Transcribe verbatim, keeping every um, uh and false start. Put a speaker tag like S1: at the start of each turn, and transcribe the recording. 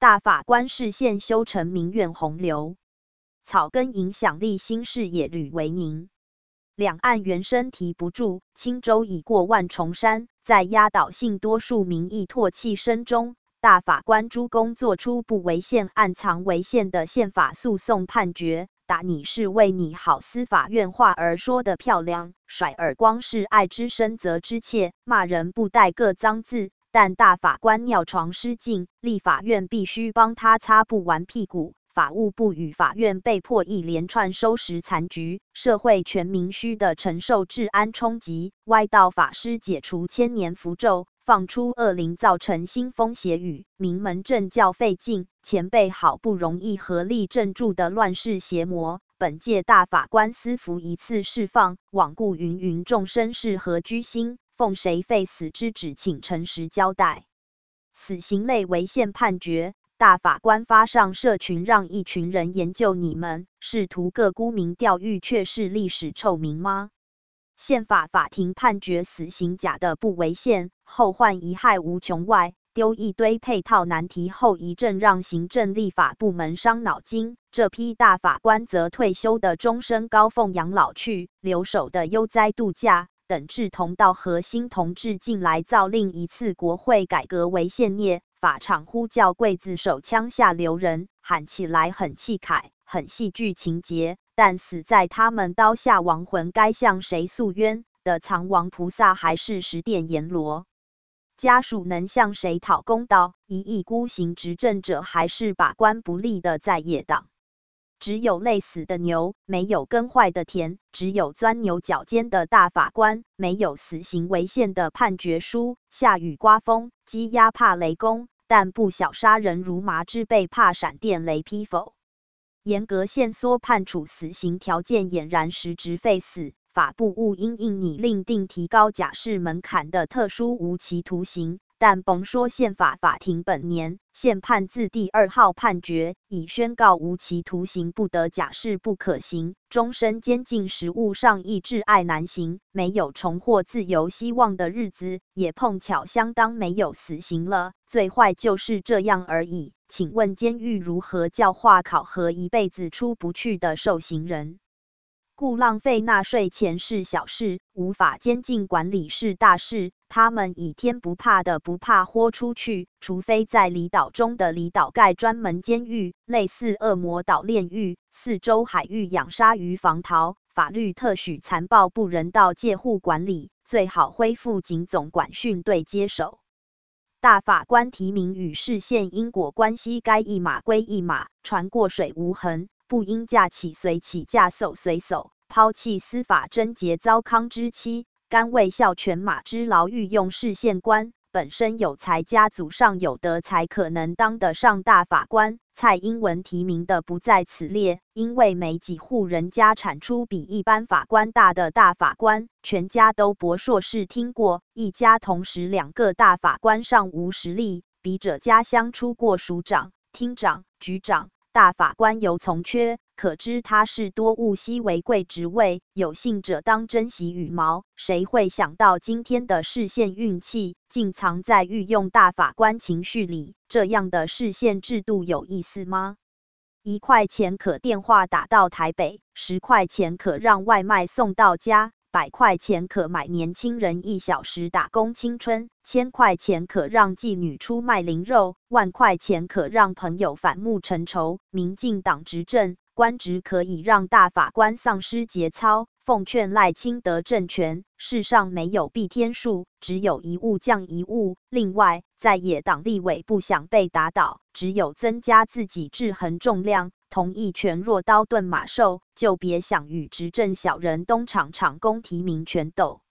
S1: 大法官视线修成民怨洪流，草根影响力新视野吕维宁。两岸猿声啼不住，轻舟已过万重山。在压倒性多数民意唾弃声中，大法官朱公作出不违宪、暗藏违宪的宪法诉讼判决。打你是为你好，司法院话儿说得漂亮，甩耳光是爱之深责之切，骂人不带个脏字。但大法官尿床失禁，立法院必须帮他擦不完屁股。法务部与法院被迫一连串收拾残局，社会全民需的承受治安冲击，歪道法师解除千年符咒，放出恶灵造成腥风血雨，名门正教费劲，前辈好不容易合力镇住的乱世邪魔，本届大法官私服一次释放，罔顾芸芸众生是何居心，奉谁废死之旨，请诚实交代。死刑类违宪判决，大法官发上社群让一群人研究你们，试图各沽名钓誉，却是历史臭名吗？宪法法庭判决死刑假的不违宪，后患贻害无穷外，丢一堆配套难题后遗症让行政立法部门伤脑筋。这批大法官则退休的终身高俸养老去，留守的悠哉度假，等志同道合新同志进来造另一次国会改革违宪孽。法场呼叫刽子手枪下留人，喊起来很气慨，很戏剧情节，但死在他们刀下亡魂该向谁诉冤的藏王菩萨还是十殿阎罗？家属能向谁讨公道？一意孤行执政者还是把关不力的在野党？只有累死的牛，没有耕坏的田；只有钻牛角尖的大法官，没有死刑违宪的判决书。下雨刮风，鸡鸭怕雷公，但不晓杀人如麻之辈怕闪电雷劈否？严格限缩判处死刑条件俨然实质废死。法部务因应拟另定提高假释门槛的特殊无期徒刑，但甭说宪法法庭本年宪判字第二号判决已宣告无期徒刑不得假释不可行，终身监禁实务上亦至爱难行，没有重获自由希望的日子，也碰巧相当没有死刑了，最坏就是这样而已。请问监狱如何教化考核一辈子出不去的受刑人？故浪费纳税钱是小事，无法监禁管理是大事。他们以天不怕的不怕豁出去，除非在离岛中的离岛盖专门监狱，类似恶魔岛炼狱，四周海域养鲨鱼防逃，法律特许残暴不人道介护管理，最好恢复警总管训队接手。大法官提名与释宪因果关系该一码归一码，船过水无痕，不应驾起随起，驾叟随叟，抛弃司法贞洁糟糠之妻，甘为效犬马之劳御用释宪官，本身有才，家族上有德才可能当得上大法官。蔡英文提名的不在此列，因为没几户人家产出比一般法官大的大法官，全家都博硕士听过，一家同时两个大法官尚无实力，笔者家乡出过署长、厅长、局长。大法官犹从缺，可知他是多务稀为贵职位，有幸者当珍惜羽毛。谁会想到今天的释宪运气，竟藏在御用大法官情绪里？这样的释宪制度有意思吗？一块钱可电话打到台北，十块钱可让外卖送到家，百块钱可买年轻人一小时打工青春，千块钱可让妓女出卖灵肉，万块钱可让朋友反目成仇。民进党执政，官职可以让大法官丧失节操。奉劝赖清德政权，世上没有避天术，只有一物降一物。另外，在野党立委不想被打倒，只有增加自己制衡重量，同意权弱刀钝马瘦，就别想与执政小人东厂厂公提名权斗。